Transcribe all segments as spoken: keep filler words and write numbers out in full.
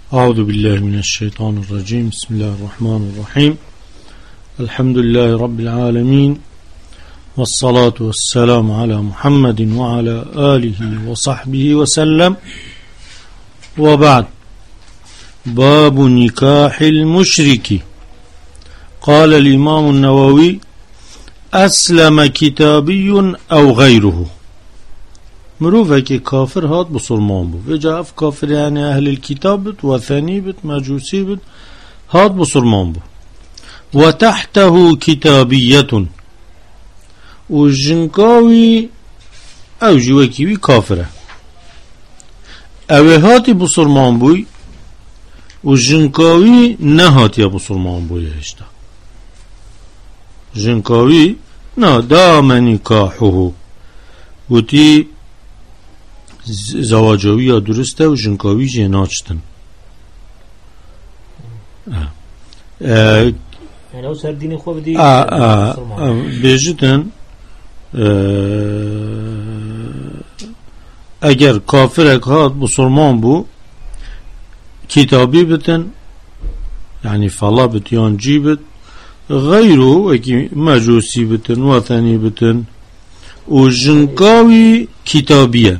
أعوذ بالله من الشيطان الرجيم. بسم الله الرحمن الرحيم. الحمد لله رب العالمين، والصلاة والسلام على محمد وعلى آله وصحبه وسلم، وبعد. باب نكاح المشرك. قال الإمام النووي: أسلم كتابي أو غيره. مروفه که کافر هات بسلمان بود و جاف کافر یعنی اهل الكتاب بود، وثنی بود، مجوسی بود، هات بسلمان بود. و تحته کتابیت و جنکاوی او جوکیوی کافره او هاتی بسلمان بوی و جنکاوی نه هاتی بسلمان بوی هشتا جنکاوی نه دام نکاحه و تی زواجاوی یا درسته و جنکاوی جناچتن. یعنی او سر دین خوب دی بیجتن اگر کافر اکهات بسلمان بو کتابی بتن یعنی فلا بتیان جی بت غیرو اکی مجوسی بتن وثنی بتن و جنکاوی کتابیه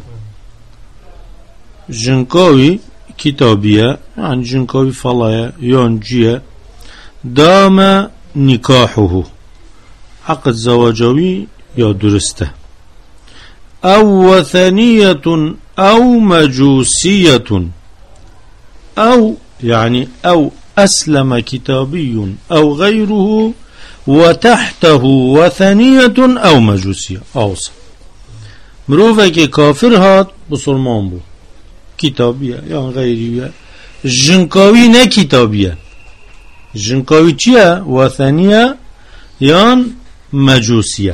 جنكاوي كتابية يعني جنكاوي فلايا يونجية دام نكاحه عقد زواجوي يا درسته أو وثنية أو مجوسية أو يعني أو أسلم كتابي أو غيره وتحته وثنية أو مجوسية أوصى مروفة كافر هات بسلمان بو کتابیه یا غیریه. جنکاوی نه کتابیه. جنکاوی چیه؟ وثنیه یا مجوسیه.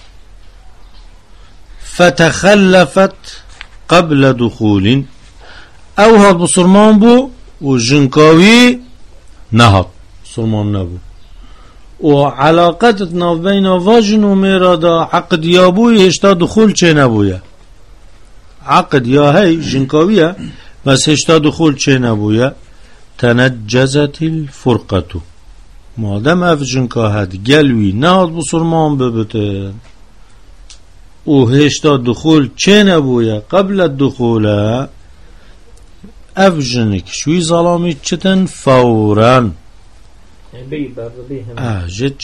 فتخلفت قبل دخول او هاد بسلمان بو و جنکاوی نه هاد بسلمان نبو و علاقتت ناف بین واجن و میرادا عقد یابوی هشتا دخول چه نبویه عقد یا هی جنکاویه بس هشتا دخول چه نبویه تنجزت الفرقتو مادم اف جنکاهد گلوی نهاد بسلمان ببته و هشتا دخول چه نبویه قبل الدخول اف جنک شوی ظلامی چتن فورا اه جد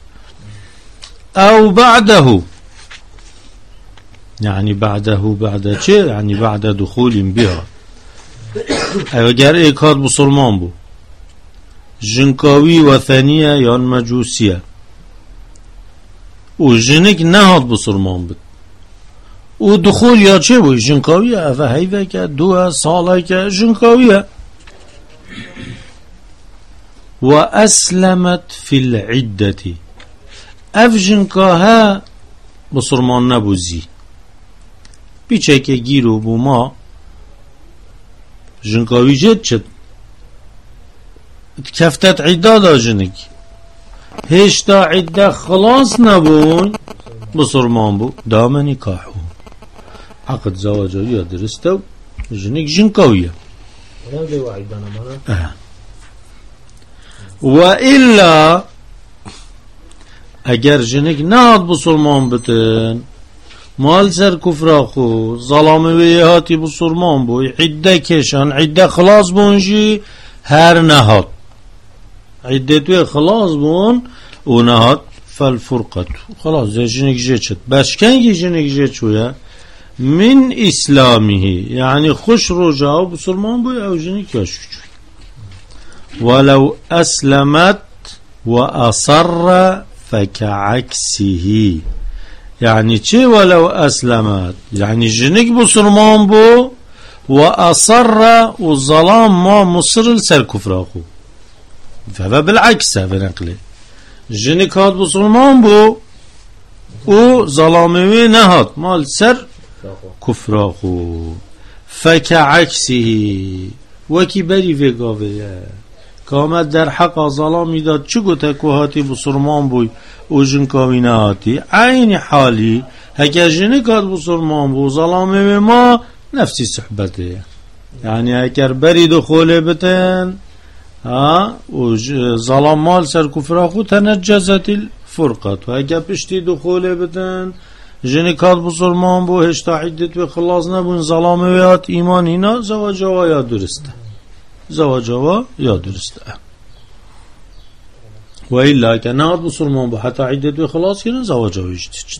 او بعده يعني بعده بعد چه يعني بعد دخول بها اگر اکاد بسلمان بو جنکاوی وثنیه یا مجوسیه و جنک نهاد بسلمان بود و دخول یا چه بو جنکاویه افا هیوه که دو ساله که جنکاویه و اسلمت فی العدتی اف جنکاها بسلمان نبوزی بیچه که گیرو بو ما جنکاوی جد چد کفتت عده دا جنک هشتا عده خلاص نبون بسرمان بو دام نکاحو عقد زواجوی درستو جنک جنکاویه و الا اگر جنک نهاد بسرمان بتن مال سر کفراخو ظلامه وی هاتی بسرمان بو عده کشان عده خلاص بونجی هر نهاد عده توی خلاص بون و نهاد فالفرقت خلاص جنک جه چد بشکنگی جنک جه چویا من اسلامه یعنی خوش رو جاو بسرمان بو او جنک یاشو چوی ولو اسلمت و اصر فكعكسه يعني چه ولو أسلمت يعني جنك بسلمان بو وأصر والظلام ما مصر لسر كفر أخو فهذا بالعكس بنقله جنك هاد بسلمان بو وظلامي نهاد ما لسر كفر أخو فكعكسه وكي بري في قابله کامت در حق ظلامی داد چه گوته که هاتی بسرمان بوی و جنکاوی نهاتی عین حالی هکه جنکات بسرمان بو ظلامی ما نفسی صحبته یعنی اگر بری دخوله بتن ها و ظلام مال سر کفر خود تنجزت الفرقت و اگر پشتی دخوله بتن جنکات بسلمان بو هشتا عدت و خلاص نبون ظلام ویات ایمان اینا زواجوا یا درسته زواجوا یا درسته و ایلا که نهاد بسلمان بو حتی عدت و خلاص کنن زواجوا یشتید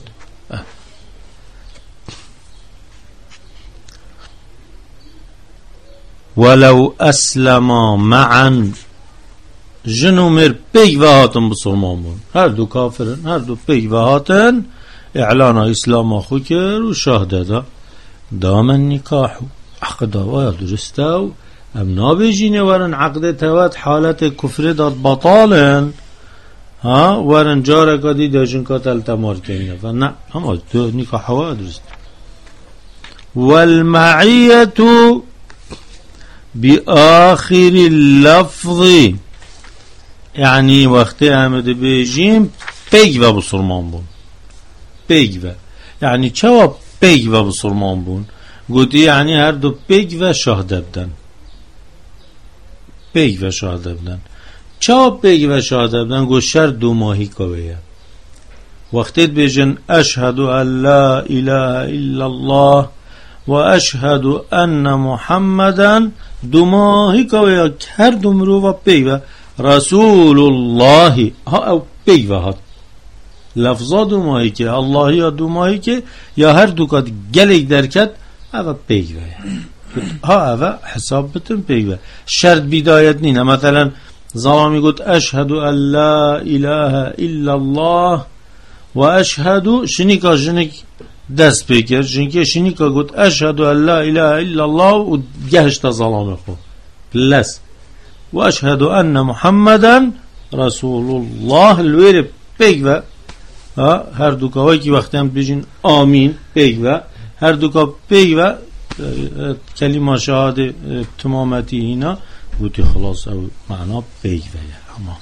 ولو اسلما معا جنو مر پیگ و هاتن بسلمان بون هر دو کافرن هر دو پیگ و هاتن اعلان اسلام خو کرد و شاهده دا دامن نکاحو عقد و درسته و ام نابجینه ورن عقد توات حالت کفر داد بطالن ها ورن جاره کدی داشن کتل تمار کنه و نه اما دو نکاح و درسته والمعیت بآخر اللفظ یعنی وقتی احمد بیجیم پیگ و بسرمان بون پیگ و یعنی چه پیگ و بسرمان بون گوتی یعنی هر دو پیگ و شاهده بدن پیگ و شاهده بدن چه پیگ و شاهده بدن گو شر دو ماهی کویه وقتی بیجن اشهد ان لا اله الا الله و اشهد ان محمدا دو ماهی کویه هر دو مرو و پیگ و رسول الله ها او پیگ و هات لفظا دو ماهی که الله یا دو ماهی که یا هر دو کات گلیک درکت اوه پیگوه ها اوه حساب بتن پیگوه شرط بیدایت نینه مثلا ظلامی گوت اشهد ان لا اله الا الله و اشهد شنیکا شنیک دست پیکر شنیکا شنیکا گوت اشهد ان لا اله الا الله و گهشت ظلامی خو لس و اشهد ان محمدا رسول الله الویر پیگوه هر دو که که وقتی هم بجین آمین پیگ و هر دو که پیگ و کلمه شهاده تمامتی اینا بودی خلاص او معنا پیگ و اما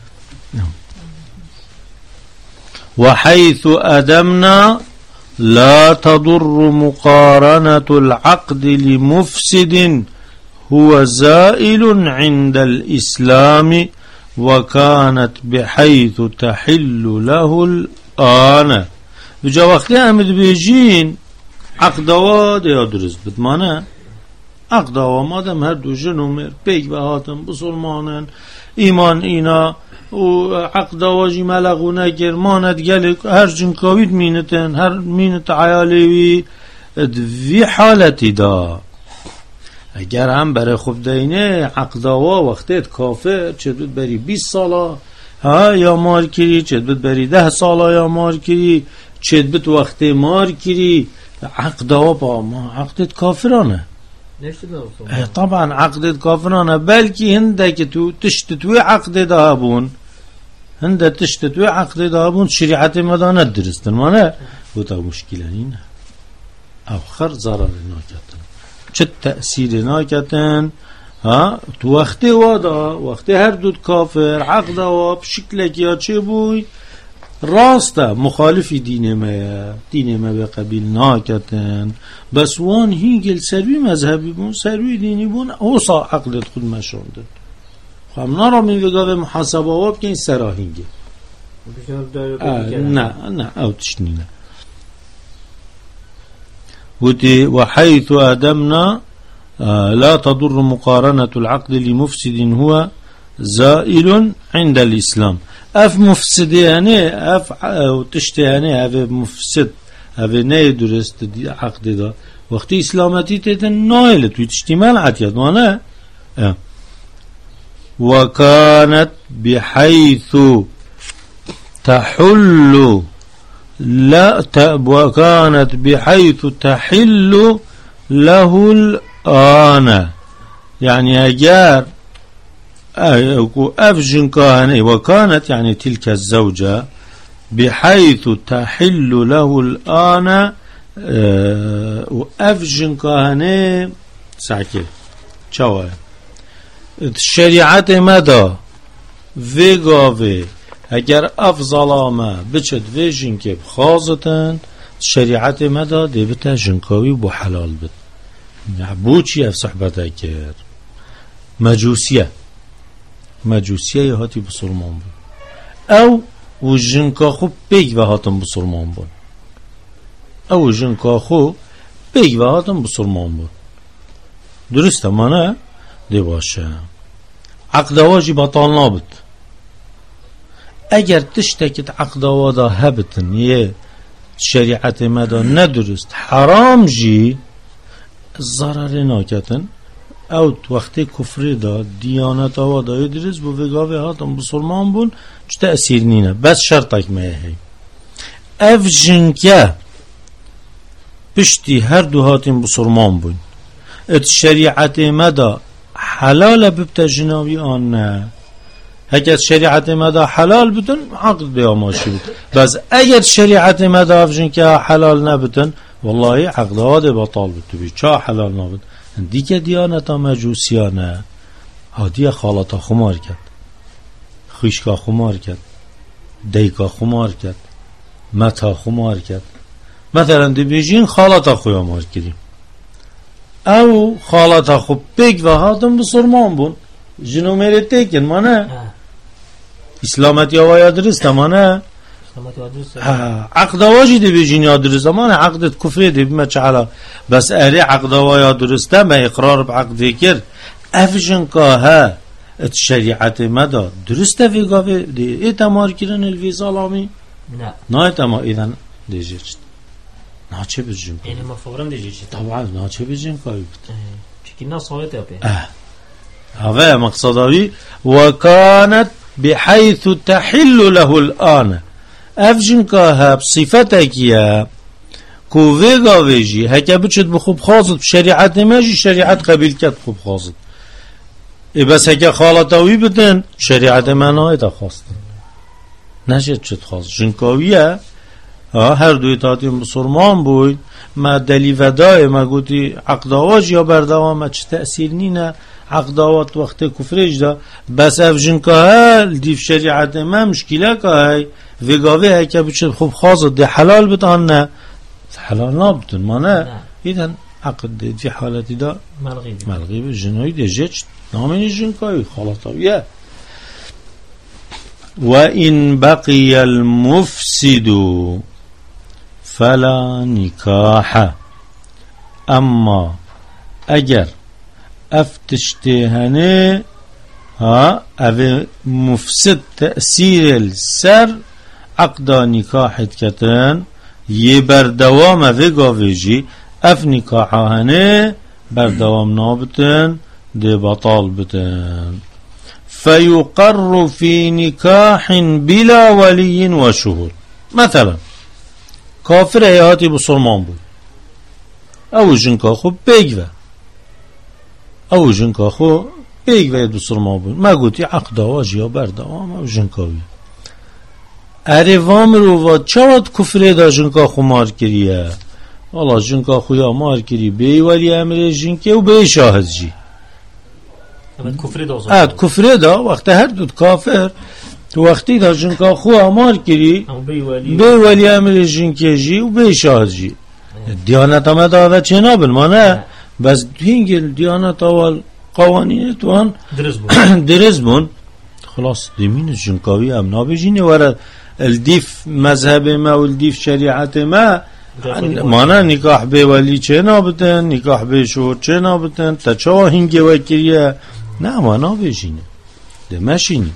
و حیث ادمنا لا تضر مقارنة العقد لمفسد هو زائل عند الإسلام وكانت بحيث تحل له الآن بجا وقتی امد بیجین عقدواد یا درست بد مانه عقدوا مادم هر دو جنومر پیگ به هاتم بسلمانن ایمان اینا و عقدواجی ملغونه گر ماند گلی هر جن کاوید مینتن هر مینت عیالیوی دوی حالتی دا اگر هم برای خوب دینه عقدوا وقتیت کافر چه دود بری بیس سالا ها یا مار کری چه دود بری ده سالا یا مار کری چه دود وقتی مار کری عقدوا با ما عقدت کافرانه طبعا عقدت کافرانه بلکی هنده که تو تشتتوی عقد ده بون هنده تشتتوی عقد ده بون شریعت مدانه درستن مانه بودا مشکل اینه آخر ضرر ناکتن چه تأثیر ناکتن ها تو وقتی وادا وقتی هر دود کافر عقد و بشکل کیا چه بوی راسته مخالفی دین ما دین ما به قبیل ناکتن بس وان هیگل سروی مذهبی بون سروی دینی بون اوصا عقدت خود مشونده خب نارا من بگاه محاسبه واب که این سرا هینگه نه نه او تشنینه وحيث أدمنا لا تضر مقارنة العقد لمفسد هو زائل عند الإسلام اف مفسد يعني اف تشتي يعني اف مفسد اف نه درست عقد دا وقتی اسلامتی تیتن نایل توی تشتی منعت یاد مانه وكانت بحيث تحل لا وكانت بحيث تحل له الآن يعني أجار أفجن كهنة وكانت يعني تلك الزوجة بحيث تحل له الآن وأفجن كهنة ساكل شو الشريعة مدى ويغاوي اگر اف ظلامه بچد ویجین که خازتن شریعت مدا دیبتا جنکاوی بو حلال بد بو چی اف صحبت کرد مجوسیه مجوسیه هاتی بسرمان بود او و جنکا خو بیگ و هاتم بسرمان بود او جنکا خو بیگ و هاتم بسرمان بود درسته مانه دی باشه عقدواجی بطال نابد اگر تشتکت عقدوادا هبتن یه شریعت مدا ندرست حرام جی ضرر ناکتن او وقتی کفری دا دیانت آوا دا درست بو وگاوه هاتم بسلمان بون چه تأثیر نینه بس شرطک میهی اف جنکه پشتی هر دو هاتم بسلمان بون ات شریعت مدا حلال ببتا جناوی آن نه اگر شریعت مدا حلال بتن عقد بیاماشی بود بس اگر شریعت مدا اف جنکه حلال نبتن والله عقدها ده بطال بود بی چا حلال نبود دیگه دیانتا مجوسیانه هادی خالتا خمار کرد خیشکا خمار کرد دیکا خمار کرد متا خمار کرد مثلا دی بیجین خالتا خویا مار کردیم او خالتا خوب بگ و هاتم بسرمان بون جنو میره تکن مانه اسلامتی آوایا درست مانه عقد واجی دی بیجین یا درست مانه عقدت کفری دی بما چحلا بس اهلی عقد وایا درسته ما اقرار بعقدی کرد افجن که ها ات شریعت مدا درسته ویگاوی دی ایتا مار کرن الوی ظلامی نه نه ایتا ما ایدن دیجیشت نه چه بجیم اینه ما فورا دیجیشت طبعا نه چه بجیم که بود چکی نه صاحت یا به اه هذا مقصدوي وكانت بحيث تحل له الآن افجن كاها بصفتك يا كوفيغا ويجي هكا بچت بخوب خاصد بشريعت ماجي شريعت قبيل كت خوب خاصد اي بس هكا خالطوي بدن شريعت مانا ايتا خاصد نجد چت خاص جنكاوية هر دوی تاتیم بسرمان بود ما دلی ودای ما گوتی عقداواج یا بردوام چه تأثیر نینه عقداوات وقت کفرش دا بس افجن که هل دیف شریعت ما مشکله که های وگاوه های که بچه خوب خواست دی حلال بتان نه حلال نابتون ما نه ایدن عقد دی فی حالتی دا ملغی به جنوی دی جچ نامین جن که های خلاطاویه و این بقی المفسد فلا نکاح اما اگر افتشتهنه ها او مفسد تأثیر السر عقدا نکاحت کتن یه بردوام او گاویجی اف نکاحهنه بردوام نابتن ده بطال بتن فيقر في نكاح بلا ولي وشهود مثلا کافر ایهاتی بسلمان بود او جنکا خو بگوه او جنکا خو بگوه بسلمان بود ما گوتی عقداواج یا بردوام او جنکاوی اره وام رو واد چواد کفره دا جنکا خو مار کریه والا جنکا خو یا مار کری بی ولی امر جنکه و بی شاهد جی کفر دا اد کفر دا وقت هر دو کافر تو وقتی دا جنکا خو امار کری بی ولی امر جنکه جی و بی شاهد جی دیانت همه دا و چه نابل ما نه بس هنگل دیانت اول قوانین توان درز بون خلاص دیمین جنکاوی هم نابجینه وره الدیف مذهب ما و الدیف شریعت ما ما نه نکاح بی ولی چه نابتن نکاح بی شهر چه نابتن تا چه هنگه وکریه نه ما نابجینه ده ماشینی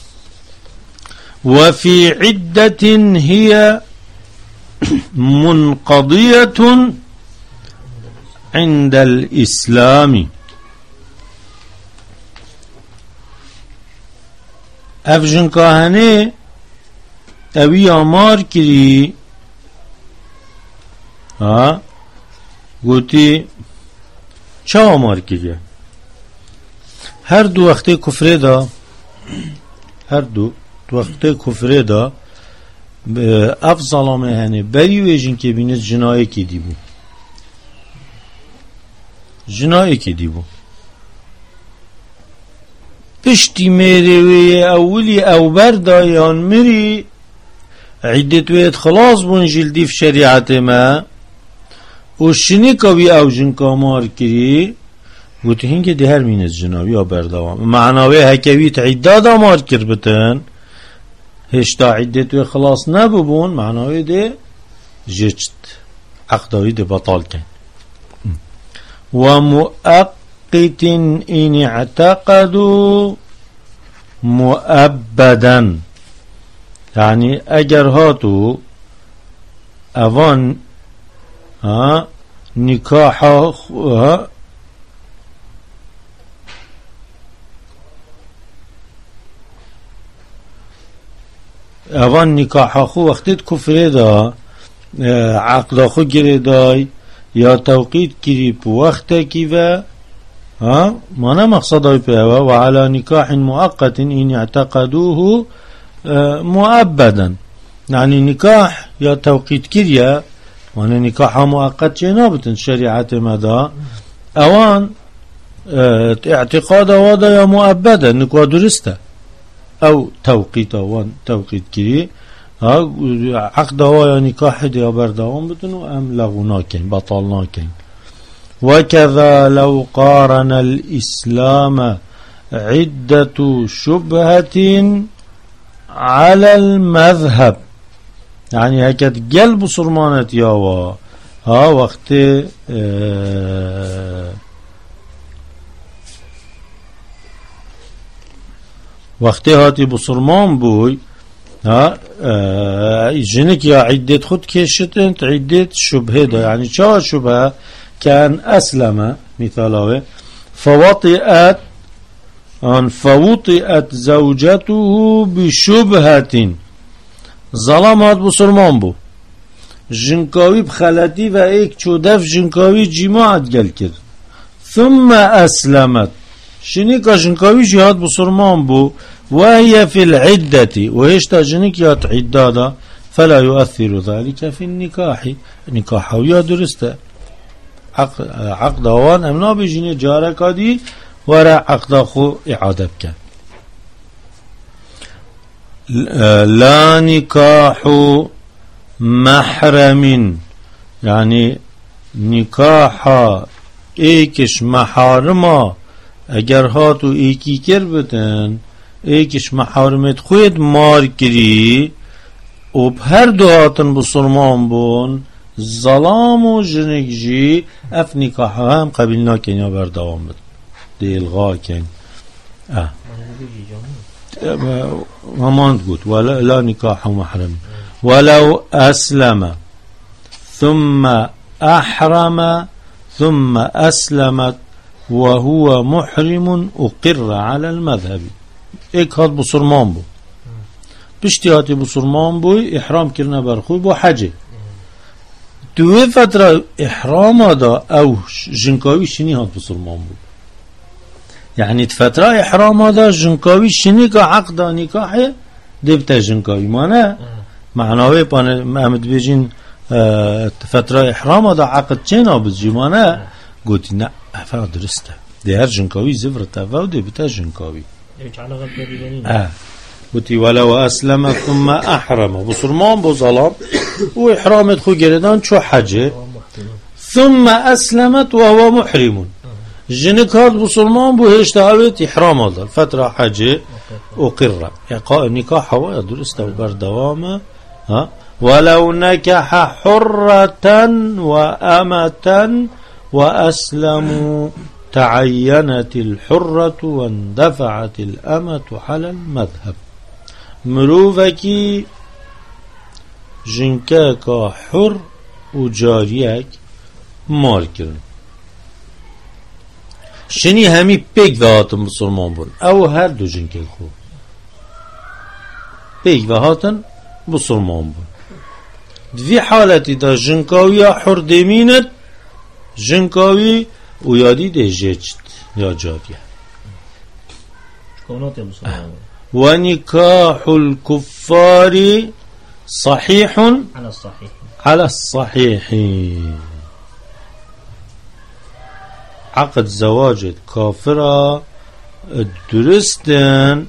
وفي عدة هي منقضية عند الإسلام افجن کاهنه اوی آمار کری ها گوتی چه آمار کریه هر دو وقت کفره دا هر دو وقت کفره دا اف ظلامه هنه بری ویجین که بینید جنایه که دی بو جنایه که دی بو پشتی میره وی اولی او بردایان مری عدت وید خلاص بون جلدی في شریعت ما وشنی کوی او جنکا مار کری گوتی هنگی ده هر مین از جناوی یا بردوام معناوی هکویت عداد مار کر بتن هشتا عدت و خلاص نبون معناوی ده جشت عقداوی ده بطال کن ومؤقت إن اعتقدوا مؤبدا يعني اگر هاتو اوان ها نکاح ها اوان نکاح خو وقتت کفر دا عقد خو گره دای یا توقید کری پو وقت کی و ها مانا مقصدای پیوا و علا نکاح مؤقت این اعتقدوه مؤبدا يعني نکاح یا توقید کریا مانا نکاح مؤقت چه نابتن شریعت مدا اوان اعتقاد وادا یا مؤبدا نکاح درسته او توقید اوان توقید کری عقد هو یا نکاح دی بردوام بدن و ام لغو ناکن بطال ناکن وكذا لو قارن الإسلام عدة شبهة على المذهب يعني هكذا قلب صرمانة ياوا ها وقت اه وقت هاتي بصرمان بوي ها جنك يا عدة خد كشتنت عدة شبهة ده يعني شو شبهة كان أسلم مثاله فوطئت أن فوطئت زوجته بشبهة ظلمات بسرمان بو جنكاوي بخلتي و ايك چودف جنكاوي جماعت گل كر ثم أسلمت شنيكا جنكاوي جهاد بسرمان بو وهي في العدة وهشتا جنكيات عدادا فلا يؤثر ذلك في النكاح نكاح ويا درسته عقد وان امنا بجيني جارك دي ورا عقد خو اعاده بك لا نكاح محرم يعني نكاح ايكش محارمه اگر هاتو ایکی کر بتن ایکش محارمت خود مار کری و هر دو هاتن بسرمان بون ظلام و جنگ جی اف نکاح هم قبیل ناکن یا بردوام بد دیلغا کن اه هماند گود ولا لا نکاح محرم ولو اسلم ثم احرم ثم اسلمت وهو محرم اقر على المذهب ایک هات بسرمان بو پشتی هاتی بسرمان بوی احرام کرنه برخوی بو حجه دوی فتره احرام دا او جنکاوی شنی هات بسرمان بو يعني فتره احرام دا جنکاوی شنی که عقد نکاح دیبتا جنکاوی مانه معناوی پانه محمد بیجین فتره احرام دا عقد چه نابد جی مانه گوتی نه افا درسته دی هر جنکاوی زفرت افا و دیبتا جنکاوی اه قلت ولو أسلم ثم أحرم بصرمان بظلام وإحرامت خو جردان شو حجة ثم أسلمت وهو محرم جنك هاد بصرمان بهش تعبت إحرام هذا الفترة حجة أقر نكاح هو درست وبردوامه ها ولو نكح حرة وأمة وأسلموا تعينت الحرة واندفعت الأمة على المذهب مروفكي جنكاكا حر وجاريك ماركرن شني همي بيك ذاتن بسلمان بون او هر دو جنكاك خو بيك ذاتن بسلمان بون في حالتي دا جنكاوية حر دمينت جنكاوي ويادي ده جيجت يا جارية ونكاح الكفار صحيح على الصحيح على الصحيح عقد زواج كافرة درستن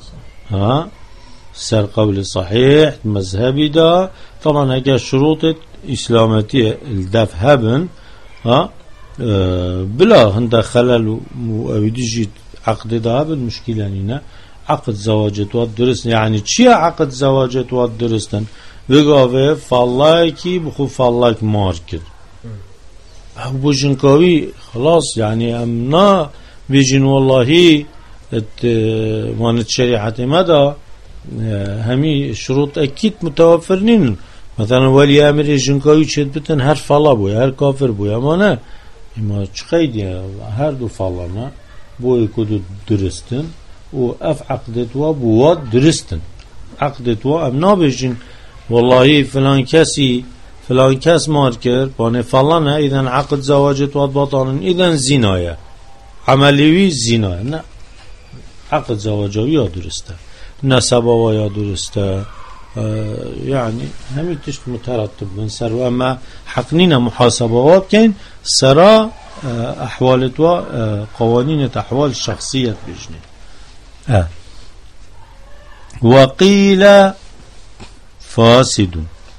ها سر قول صحيح مذهبي دا طبعا اگر شروط إسلامتي الدف هبن ها اه بلا هندا خلل وأوديجي عقد ده هبن مشكلة هنا عقد زواجت واد درست يعني چی عقد زواجت واد درستن بگاوه فالله کی بخو فالله کی مار کرد او بجنکاوی خلاص يعني امنا بيجن والله مانت شريعة مدى همي شروط اكيد متوفرين مثلا ولي امر جنكاوي چد بتن هر فلا بو هر کافر بو اما نه اما چقيدي هر دو فلا نه بو كودو درستن و اف عقدت و بو درستن عقدت و امنا بيجن والله فلان كسي فلان كس مار کرد بانه فلا نه اذا عقد زواجت و باطل اذا زنايه عملیوی زنا نه عقد زواجوی یا درسته نسبا یا درسته يعني همي تشت مترتب من سر واما حقنينا محاسبه بكين سرا احوالت و قوانين احوال الشخصيه بجنه اه وقيل فاسد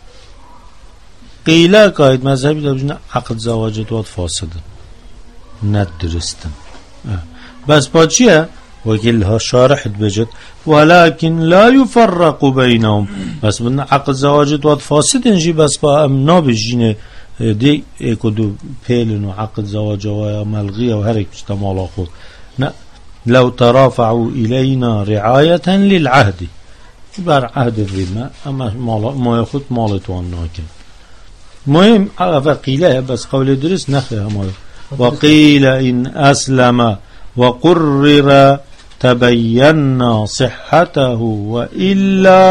قيل قاعد مذهبي بجنه عقد زواجت و فاسد ندرستن بس با چیه؟ وكلها شارح بجد ولكن لا يفرق بينهم بس من عقد زواجت واد فاسد انجي بس با امنا بجينه دي اكدو بيلن وعقد زواج وملغية وهرك اجتمالا خود لو ترافعوا إلينا رعاية للعهد بر عهد الرمى اما ما يخد مالتوان ناكن مهم وقيله بس قول درس نخيها مالت وقيل إن أسلم وقرر تبين صحته وإلا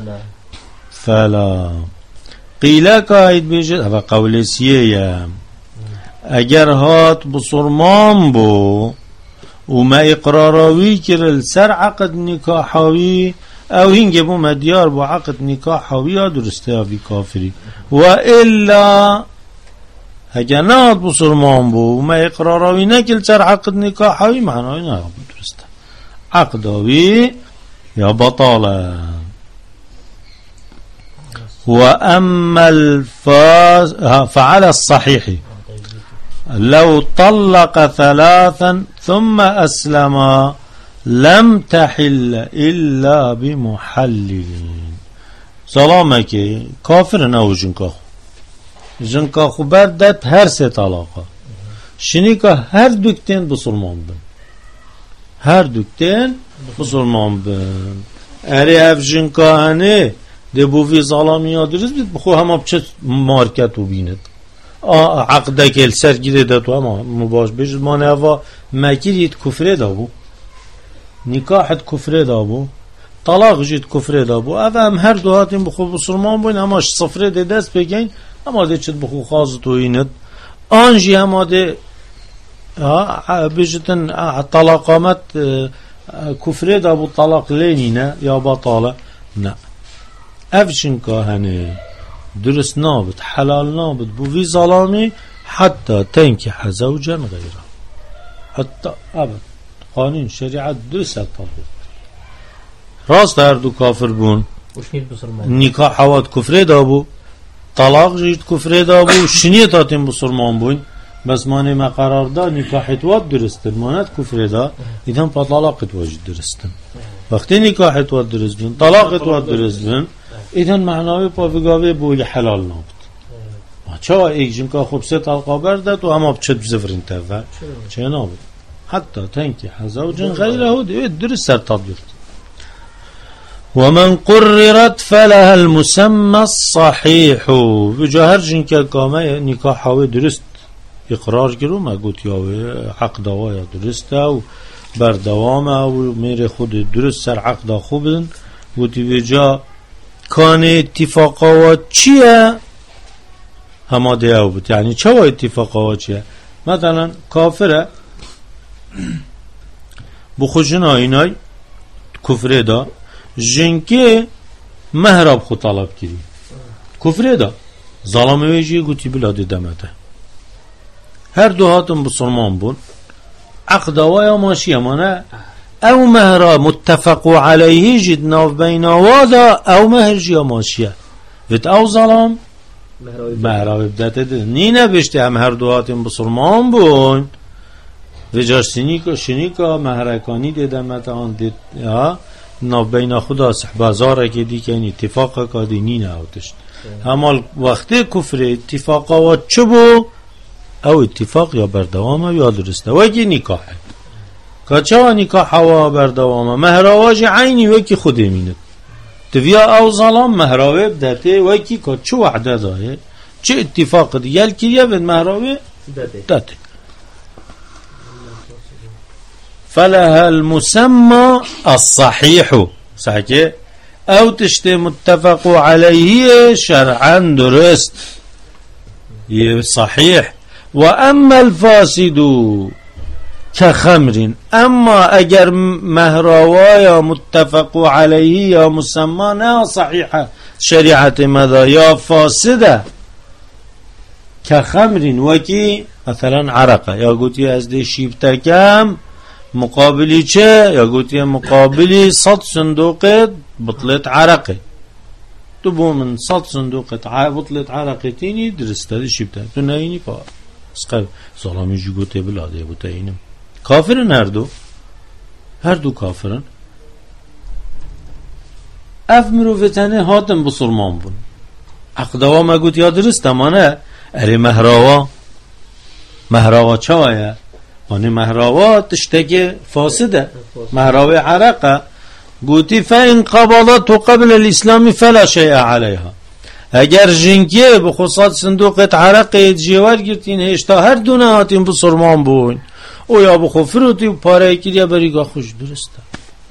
فلا قيل قاعد بيجد هذا قول سيئة اگر هات بصرمان بو وما اقراروي كرل سر عقد نكاحوي او هنگه بو مديار بو عقد نكاحوي درسته في كافري وإلا اگر نه بسرمان بو ما اقراروی نکل سر عقد نکاحوی معنای نه درسته عقدوی یا بطاله و اما الفاز فعلى الصحيح لو طلق ثلاثا ثم اسلم لم تحل الا بمحلل سلامك كافر نو جنكاخ جنکا خبر داد هر سه طلاقه شنی که هر دکتن بسلمان بن هر دکتن بسلمان بن اری اف جنکا هنه ده بوفی ظلامی ها درست بید بخو همه بچه مارکتو بیند عقده که السر گیره دادو همه مباش بشد مانه افا مکیریت کفره دا بو نکاحت کفره دا بو طلاق جید کفره دا بو افا هم هر دو هاتین بخو بسلمان بین هماش صفره ده دست بگین اما ده چد بخو خاص تو اینت آنجی اما ده بجتن طلاق آمد کفره دا بو طلاق لینی نه یا باطاله نه افشن که هنه درست نابد حلال نابد بو وی ظلامی حتی تنکح زوجا غیره حتی ابد قانون شریعت درست تطبیق راست هر دو کافر بون نکاح حواد کفره دا بو طلاق جید کفره دا بو شنیه تاتیم بسرمان بوین بس مانه ما قرار دا نکاحت واد درستن مانت کفره دا ایدن پا طلاقت واجد درستن وقتی نکاحت واد درستن طلاقت واد درستن ایدن معناوی پا بگاوی بوی حلال نابد چه ایک جنکا خوب سه طلقا بردد و همه بچد بزفرین تفر چه نابد حتی تنکی حزوجن غیره دید درست سر تطبیق ومن قررت فلها المسمى الصحيح بجهر جنكا كامه نكاحه درست اقرار کرو ما گوت یا عقد وای درسته و بر دوامه و میره خود درست سر عقد خوبن گوتی بجا کان اتفاقا چیه هماده او بود یعنی چه اتفاقا چیه مثلا کافره بخوشن آینای کفره دا جنکه مهراب خود طلب کردی کفره دا ظلمه ویجی گوتی بلاده دمته هر دو هاتم بسلمان بون عقده یا ماشیه مانه او مهرا متفق علیه جد ناف بین وادا او مهر جیا ماشیه وید او ظلم مهراوی بدته ده نی نبشته هم هر دو هاتیم بسرمان بون و جاش سنیکا شنیکا مهرکانی دیده متا آن دید یا نا بین خدا بازاره که دی که این اتفاق که دی نی نهاتشت اما وقتی کفر اتفاقا و چه بو او اتفاق یا بردوامه یا درسته وکی نکاحه که چه نکاح و بردوامه مهراواج عینی وکی خود امینت تویا او ظلام مهراوی بدته وکی که چه وعده داره چه اتفاق دیگر که یه بد مهراوی دته فلها المسمى الصحيح صحيح او تشت متفق عليه شرعا درست صحيح واما الفاسد كخمر اما اگر مهراوايا متفق عليه يا مسمى نه صحيحه شريعه ماذا يا فاسده كخمر وكي مثلا عرقه یا گوتی از دی شیبتکم مقابلی چه یا گوتی مقابلی صد صندوق بطلت عرقه تو بو من صد صندوق بطلت عرقه تینی درسته دی شیبتک تو نینی پا اسقب ظلامی جو گوتی بلاده بوتا اینم کافرن هر دو هر دو کافرن اف مروفتنه هاتم بسرمان بون اقدوا ما گوت یا درسته مانه اری مهراوا مهراوا چاویه آنی مهراوا تشتگی فاسده مهراوی عرقه گوتی فین قبضت قبل الاسلام فلا شیء علیها اگر جنگیه بخصوصات صندوقت عرقه جیوار گرتین هشتا هر دونه هاتین بسرمان بون او یا بخفروتی و پاره کریه بریگا خوش درسته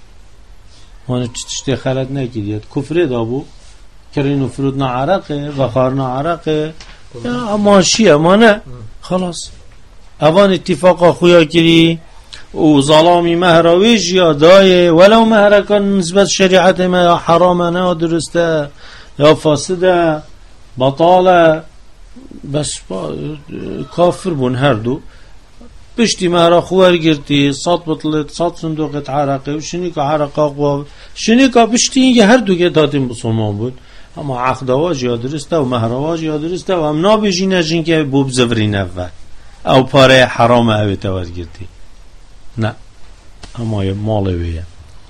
آنی تشتی خلط نکریه کفره دابو کرینو فرودنا عرقه و خارنا عرقه اما شیه ما نه خلاص اوان اتفاقا خویا کری و ظلامی مهراویش یا دایه ولو مهرکان نسبت شریعت ما یا حرامه نه درسته یا فاسده بطاله بس کافر بون هر دو پشتی مهرا خوار گرتی صد بطلت صد صندوقت عرقه و شنیکا عرقا قواب شنیکا پشتی اینگه هر دو که دادیم بسلمان بود اما عقدواج یا درسته و مهرواج یا درسته و امنا بجین اجین که بوب زوری نوه او پاره حرام اوی تور گرتی نه اما یه مالویه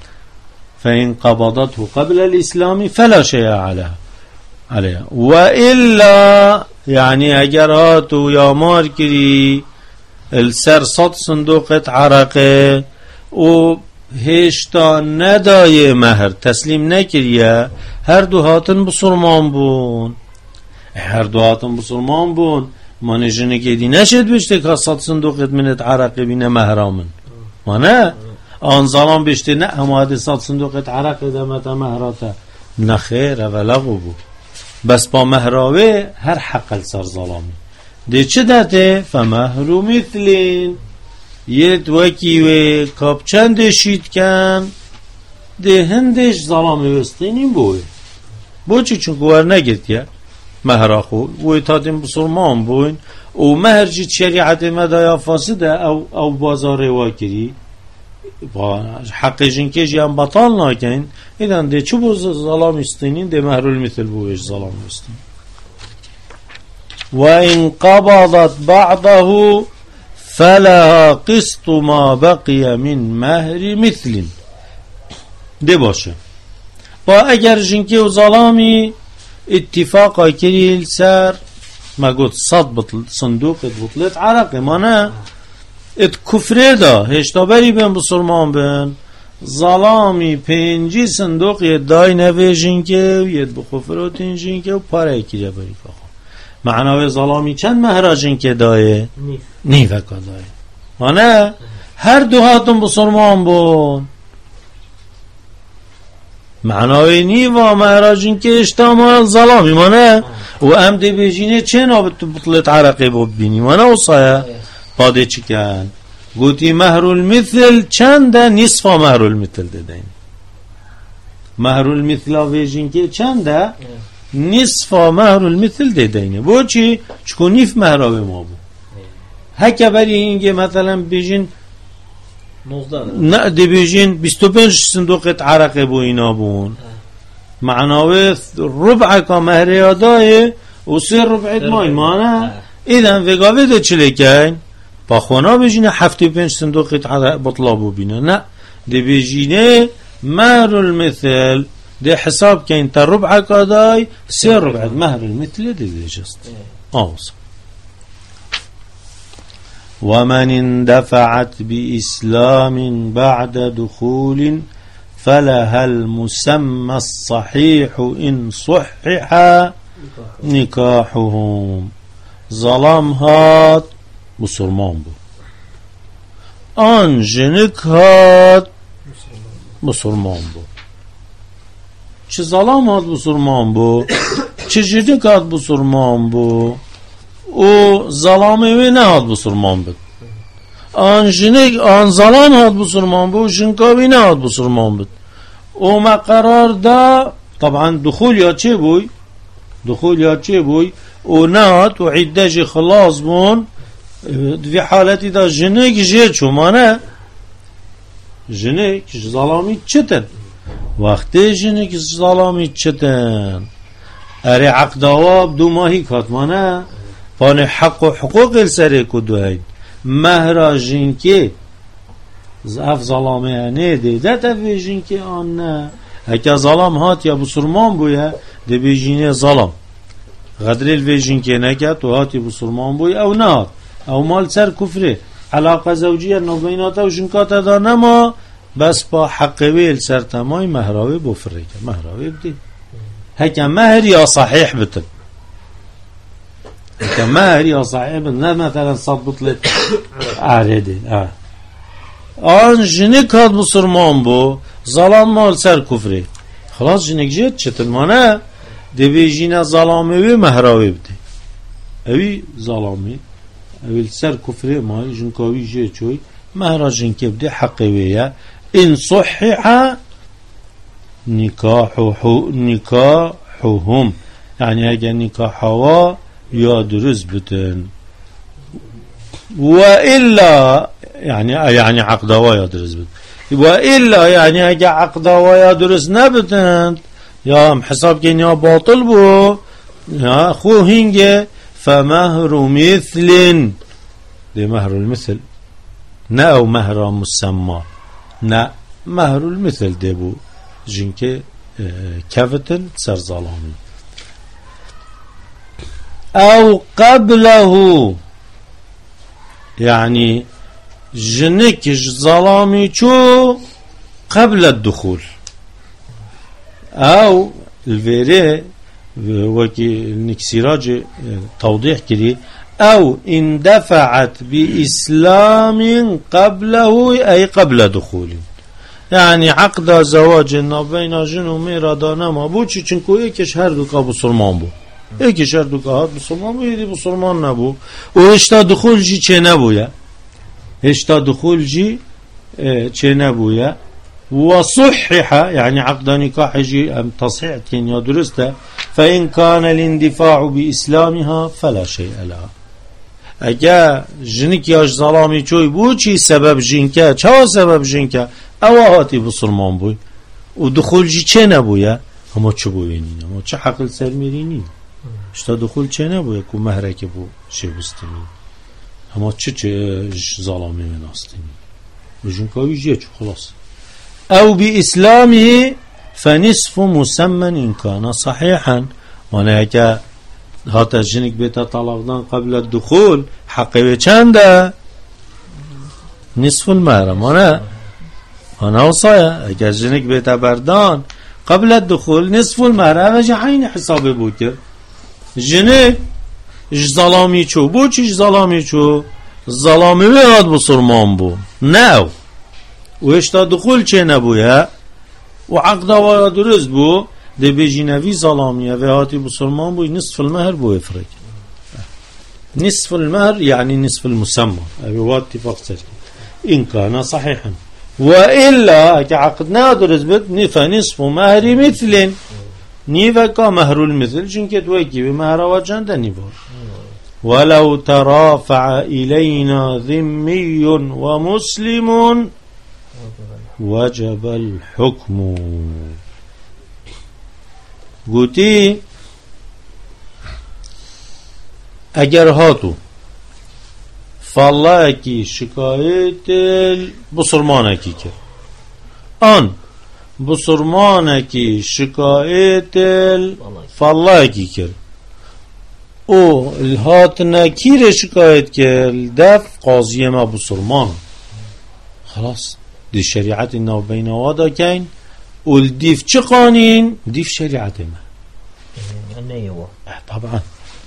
فإن قبضته قبل الإسلام فلا شيء عليها عليها وإلا يعني اگر هاتو یا مار کری السر صد صندوقت عرقه و هشتا ندای مهر تسلیم نکریه هر دو هاتن بسرمان بون هر دو هاتن بسرمان بون ما نجنه که دی نشد بشته که صد صندوقت منت عرقه بینه مهرامن ما نه آن ظلام بشته نه اما هده صد صندوقت عرقه دمتا مهراته نخیر اولغو بو بس با مهراوه هر حقل سر ظلامی ده چه داته فمهرو مثلین ید وکیوه کاب چند شید کن ده هندش ظلامی وستینیم بوی بو چی چون گوار نگرد مهر خو و تادیم بسرمان بوین و مهر جید شریعت مدایا فاسده او او بازار واکری با حق جنکش هم بطال ناکن ایدن ده چو بو ظلام استینین ده مهر المثل بویش ظلام استین و این قبضت بعضه فلها قسط ما بقی من مهر مثل ده باشه با اگر جنکی و ظلامی اتفاقا کریل سر ما قلت صد بطل صندوق بطلت عرقه ما نه ات کفره دا هشتا بری بین بسرمان بین ظلامی پنجی صندوق ید دای نویجین که ید بخفراتین جین که و پاره کریه بری که معناوی ظلامی چند مهراجین که دایه نیف نیفه که دایه ما نه هر دو هاتون بسرمان بون معناوی نیوا مهراجین که اشتامال ظلامی ما نه و ام دی بیجینه چه نابط بطلت عرقی ببینی ما نه اصایه قاده چی کن گوتی مهر المثل چنده نصفا مهر المثل دادین مهر المثل بیجین که چنده نصفا مهر المثل دادین بو چی چکو نیف مهراوی ما بو هکه بری اینگه مثلا بیجین نه دی بیجین بیست و پنج صندوقت عرقه بو اینا بون معناوی ربع که مهر یادای وسير ربعت ماي مانا إذا في قابل تشليكين باخوانا بيجينا حفتي بينش صندوق بطلابو بينا لا دي بيجينا مهر المثل دي حساب كين تربع قضاي سير ربع مهر المثل دي دي جست أوصل ومن اندفعت بإسلام بعد دخول فلها المسمى الصحيح إن صحح نكاحهم ظلام هات بسرمان بو آن جنك هات بسرمان بو چه ظلام هات بسرمان بو چه جنك هات بسرمان بو و ظلامه وی نه هات بسرمان بد آن جنک آن ظلام هات بسرمان بو جنکاوی نه هات بسرمان بد و ما قرار دا طبعا دخول یا چه بوی دخول یا چه بوی و نهات و عدهش خلاص بون في حالتي دا جنك جيت شو مانا جنك ظلامي تشتن وقتی جنك ظلامي تشتن اري عقدوا بدو ماهي كات مانا فان حق و حقوق السري كدو هاي مهرا جنكي اف ظلامي هنه دي ده تفي جنكي آن هكا ظلام هات يا بسرمان بويا دي بيجيني ظلام غدر الفيجين كي نكت وهاتي بسرمان بوي او نات او مال سر كفره علاقه زوجيه نوبيناته وجنكاته دا نما بس با حق ويل سر تماي مهراوي بفريك مهراوي بدي هكا مهر يا صحيح بتن هكا مهر يا صحيح بتن مثلا صبط لك اعرضي اه آن جنك هات بسرمان بو ظلام مال سر كفره خلاص جنك جيت چتن مانه دي بيجينا ظلامي ومهراوي بدي اوي ظلامي اوي سر كفره مال جنكاوي جيت شوي مهرا جنك بدي حقوية إن صحح نكاحه نكاحهم يعني هجا نكاحوا يا درز بتن وإلا يعني يعني عقدوا يا درز بتن وإلا يعني هجا عقدوا يا درز نبتن يا حساب كين يا باطل بو يا خو هنجي فمهر مثل دي مهر المثل نا او مهر مسمى نا مهر المثل دي بو جنكي كفتن سر ظلامي او قبله يعني جنك ظلامي شو قبل الدخول او الفيري وكي نكسيراج توضيح كده او اندفعت بإسلام قبله اي قبل دخول يعني عقد زواج بين جن و مرد نما بو چی چنکو یکیش هر دوکا بسلمان بو یکیش هر دوکا هات بسلمان بو یدی بسلمان نبو و اشتا دخول جی چه نبویا اشتا دخول جی چه نبویا وصحح يعني عقد نكاح جي ام تصحيح كين يا درسته فإن كان الاندفاع بإسلامها فلا شيء لها اگه جنك ياش ظلامي چوي بو چي سبب جنكه چه سبب جنكه او هاتي بسلمان بوي و دخول جي چه نبويا اما چه بوينين اما چه حقل سر ميرينين اشتا دخول چه نبويا كو مهرك بو شي بستنين اما چه چه ظلامي مناستنين و جنكاوي جيچ خلاص او بإسلامه فنصف مسمى إن كان صحيحا وانا هكا هاتا جنك بيتا طلاقدان قبل الدخول حقه چنده نصف المهر وانا وانا وصايا هكا جنك بيتا بردان قبل الدخول نصف المهر هذا جحين حسابه بوكر جنك اش ظلامي چو بو چش ظلامي چو ظلامي ويهاد بصرمان بو ناو واشتا دخول چه نبویا و عقد و درست بو ده بجینوی ظلامیه و هاتی بسلمان بو نصف المهر بو افرق نصف المهر يعني نصف المسمى ابي وات اتفاق سرك ان كان صحيحا والا كعقد نادرز بد نفا نصف مهر مثل نيفا كمهر المثل جنك توكي بمهر وجند نيفا ولو ترافع الينا ذمي ومسلم وجب الحكم قلتي اگر هاتو فالله اکی شکایت بسرمان اکی کرد آن بسرمان اکی شکایت فالله اکی کرد او الهات نکیر شکایت کرد دف قاضی ما بسرمان خلاص دي شريعة إنه بين وادا كاين والديف چه قانين ديف شريعة ما أنه طبعا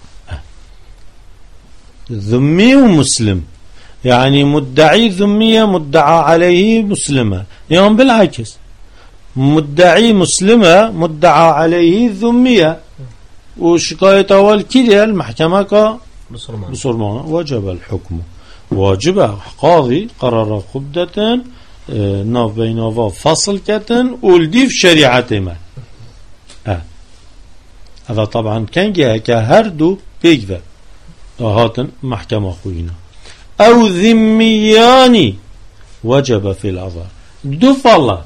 ذمي ومسلم يعني مدعي ذمية مدعى عليه مسلمة يعني بالعكس مدعي مسلمة مدعى عليه ذمية وشكاية أول كده المحكمة كا بصرمان وجب الحكم واجب قاضي قرر خبدة ناف بينها فصل كتن والديف شريعة ما اه هذا طبعا كان جاء كهردو بيجفا هاتن محكمة خوينا او ذمياني وجب في الأظهر دو فالله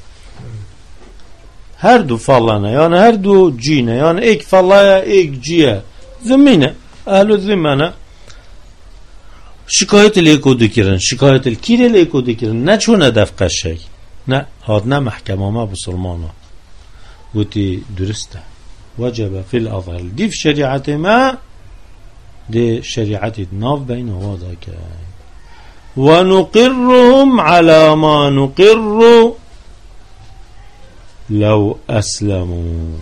هردو فالنا يعني هردو جينا يعني ايك فالله ايك جيا ذمينا اهل الذمنا شکایت لیکو دکرن شکایت الکیره لیکو دکرن نه چون دفقه شی نه هاد نه محکمه ما بسلمانا گوتی درسته وجب فی الأظهر دیف شریعت ما دی شریعت ناف بین وادا که و نقرهم على ما نقر لو اسلموا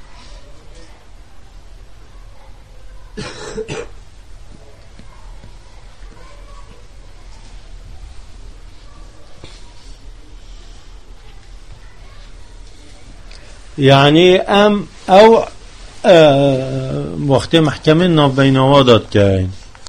يعني ام او وقت محکمه نابینوا داد که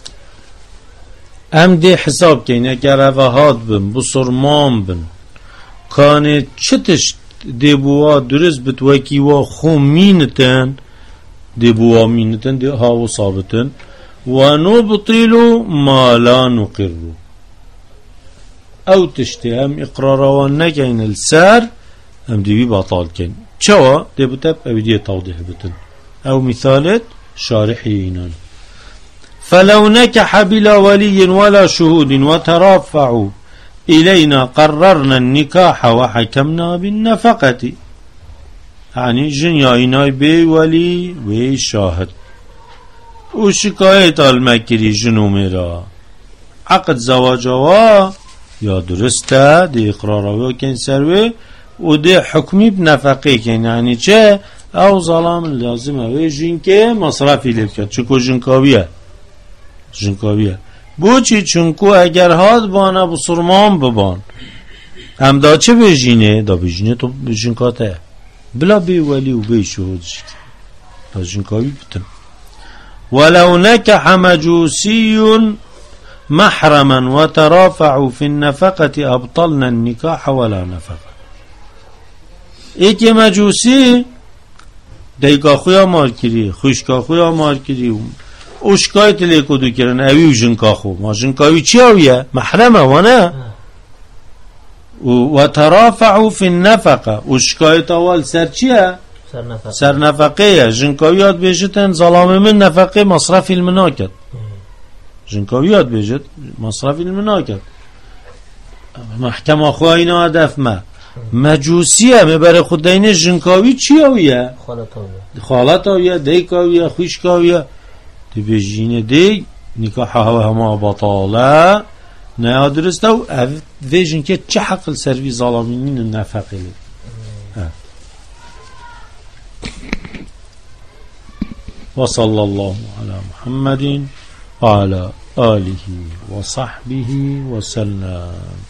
ام دی حساب کن اگر اوهاد بن بسرمان بن کانه چتش دی بوا درست بتوکی و خون مینتن دی بوا مینتن دی هاو صابتن و نبطلو ما لا نقرو او تشتی هم اقرارا و نگین السار هم دی بی باطال کن شوا دي بتب أبدي توضيح بتن أو مثالة شارحينا فلو نكح بلا ولي ولا شهود وترافعوا إلينا قررنا النكاح وحكمنا بالنفقة يعني جنياينا بي ولي بي شاهد وشكاية المكري جنو ميرا عقد زواجوا يا درسته دي إقراره وكين سروي وده حكمي بنفقه كن يعني چه او ظلام لازمه و جنكه مصرفي لبكت چكو جنكاوية جنكاوية بوچي چونكو اگر هاد بانا بسرمان ببان هم دا چه بجينه دا بجينه تو جنكاته بلا بي ولي و بي شهود دا جنكاوي بتن ولو نكح مجوسي محرما وترافعوا في النفقة ابطلنا النكاح ولا نفقه ایک مجوسی دیگا خویا مار کری خوشکا خویا مار کری او شکایت لیکو دو کرن اوی و جنکا خو ما جنکاوی چی اویه محرمه وانه و ترافعو فی النفقه و شکایت اول سر چیه سر نفقه سر نفقه جنکاویات بیجتن ظلام من نفقه مصرف المناکت جنکاویات بیجت مصرف المناکت محکمه خواه اینا هدف ما مجوسیه میبره خود دینه جنکاوی چی اویه خالت اویه دیک اویه خوشک اویه دی بجینه دی نکاح همه بطاله نه درسته و ویجن که چه حق سروی ظالمینین نفقه لی و صلی الله علی محمد و علی آله و صحبه و سلم.